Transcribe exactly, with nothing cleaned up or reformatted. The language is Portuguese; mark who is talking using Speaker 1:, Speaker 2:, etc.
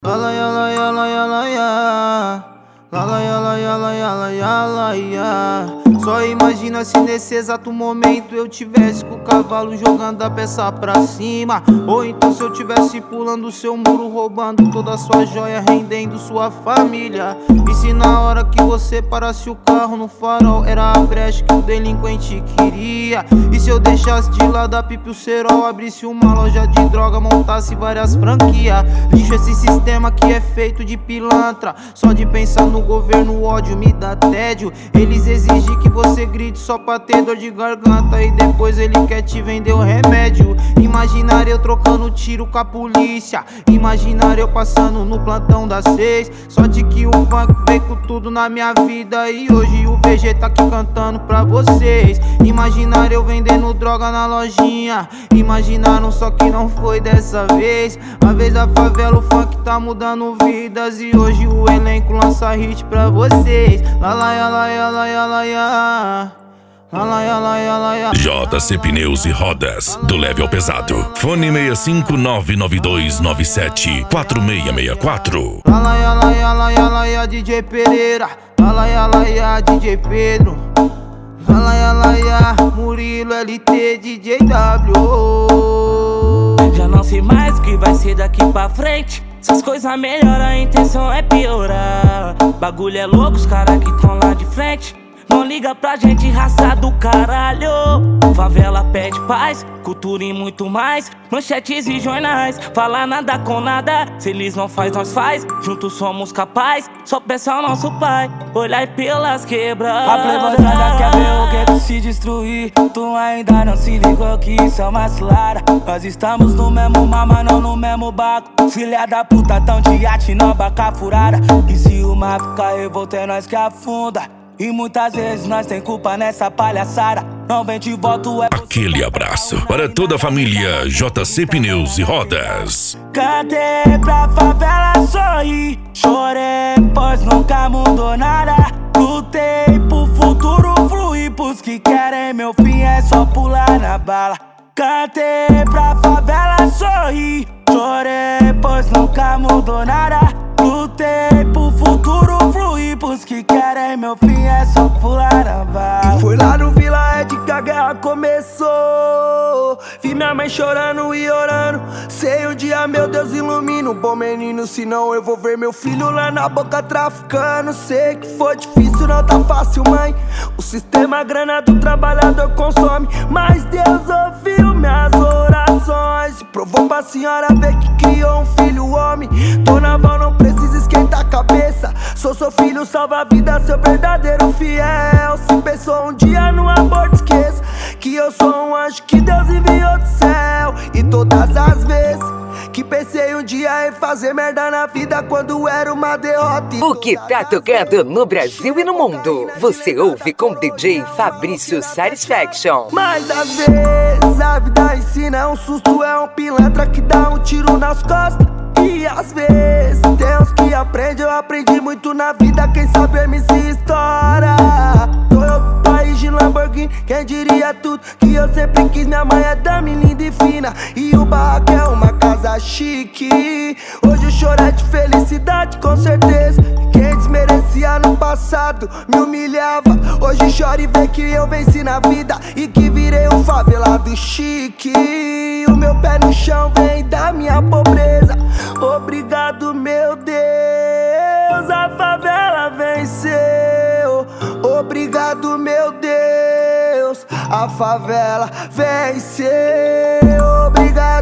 Speaker 1: Lala yala yala yala ya, lala yala yala yala yala ya. Só imagina se nesse exato momento eu tivesse com o cavalo jogando a peça pra cima, ou então se eu tivesse pulando o seu muro, roubando toda a sua joia, rendendo sua família. E se na hora que você parasse o carro no farol era a brecha que o delinquente queria? E se eu deixasse de lado a pipa e o cerol, abrisse uma loja de droga, montasse várias franquias? Lixo esse sistema que é feito de pilantra, só de pensar no governo o ódio me dá tédio. Eles exigem que você grite só pra ter dor de garganta, e depois ele quer te vender o remédio. Imaginar eu trocando tiro com a polícia, imaginar eu passando no plantão das seis. Sorte que o funk veio com tudo na minha vida, e hoje o V G tá aqui cantando pra vocês. Imaginar eu vendendo droga na lojinha, imaginaram só que não foi dessa vez. A vez da favela o funk tá mudando vidas, e hoje o elenco lança hit pra vocês. Lala yala yala yala ya, lala yala yala ya.
Speaker 2: J C Pneus e Rodas, do leve ao pesado. Fone seis cinco nove nove dois nove sete quatro seis seis quatro.
Speaker 1: Lala yala yala yala ya, D J Pereira. Lala yala ya, D J Pedro. Lala yala ya, Murilo L T, D J W.
Speaker 3: Já não sei mais o que vai ser daqui pra frente. Essas coisas melhoram, a intenção é piorar. Bagulho é louco, os caras que tão lá de frente não liga pra gente, raça do caralho. Favela pede paz, cultura e muito mais. Manchetes e jornais, fala nada com nada. Se eles não faz, nós faz, juntos somos capazes. Só peça ao nosso pai, olhar pelas quebradas.
Speaker 4: A playboyzada quer ver o gueto se destruir. Tu ainda não se ligou que isso é uma cilada. Nós estamos no mesmo mar, mas não no mesmo barco. Filha da puta tão de iate, não baca furada. E se o mar ficar revolto é nós que afunda. E muitas vezes nós tem culpa nessa palhaçada. Não vem de voto, é
Speaker 2: aquele abraço para toda a família J C Pneus e Rodas.
Speaker 4: Cantei pra favela sorrir, chorei pois nunca mudou nada. Lutei pro futuro fluir, pros que querem meu fim é só pular na bala. Cantei pra favela sorrir, chorei pois nunca mudou nada. Lutei pro futuro fluir, pros que querem meu fim é só pular na bala.
Speaker 5: E foi lá no Vila Ed que a guerra começou. Vi minha mãe chorando e orando. Sei um dia meu Deus ilumina o bom menino, senão eu vou ver meu filho lá na boca traficando. Sei que foi difícil, não tá fácil, mãe. O sistema, a grana do trabalhador consome, mas Deus ouviu minhas orações e provou pra senhora ver que criou um filho homem. Dona Val não precisa esquentar a cabeça, sou seu filho, salva a vida, seu verdadeiro fiel. Se pensou um dia no aborto, esqueça que eu sou um anjo que Deus enviou do céu. E todas as vezes que pensei um dia em fazer merda na vida, quando era uma derrota.
Speaker 6: O que tá tocando no Brasil e no mundo, você ouve com D J Fabrício Satisfaction.
Speaker 5: Mas às vezes a vida ensina, é um susto, é um pilantra que dá um tiro nas costas. E às vezes tem uns que aprendem, eu aprendi muito na vida, quem sabe M C estoura. Toyota, país de Lamborghini, quem diria tudo que eu sempre quis. Minha mãe é dama linda e fina, e o barraco é uma casa chique. Hoje o choro é de felicidade, com certeza. Quem desmerecia no passado me humilhava, hoje chora e vê que eu venci na vida e que virei um favelado chique. O meu pé no chão vem da minha pobreza. Obrigado, meu Deus, a favela venceu. Obrigado, meu Deus, a favela venceu. Obrigado.